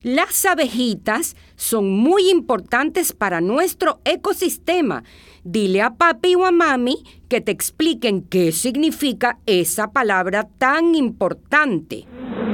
Las abejitas son muy importantes para nuestro ecosistema. Dile a papi o a mami que te expliquen qué significa esa palabra tan importante.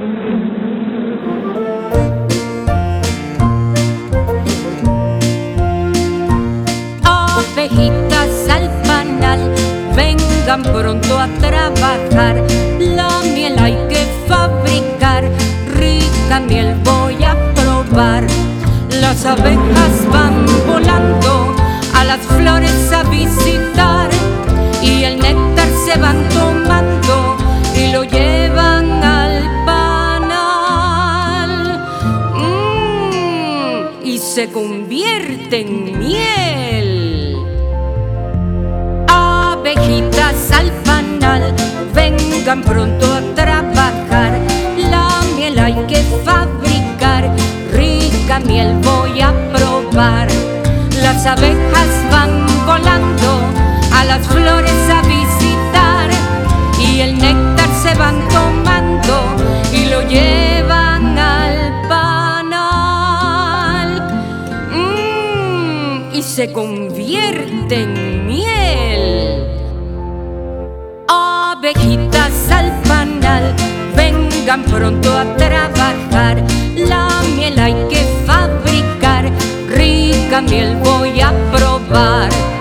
Abejitas al panal, vengan pronto a trabajar. La miel hay que fabricar, rica miel voy a probar. Las abejas van volando a las flores a visitar, y el néctar se van tomando y lo llevan al panal. Y se convierte en miel. Abejitas al panal, vengan pronto a trabajar. La miel hay que fabricar, rica miel voy a probar. Las abejas van volando a las flores a visitar, y el néctar se van tomando y lo llevan al panal. Y se convierte en miel. Abejitas al panal, vengan pronto a trabajar. La miel hay que fabricar, rica miel voy a probar.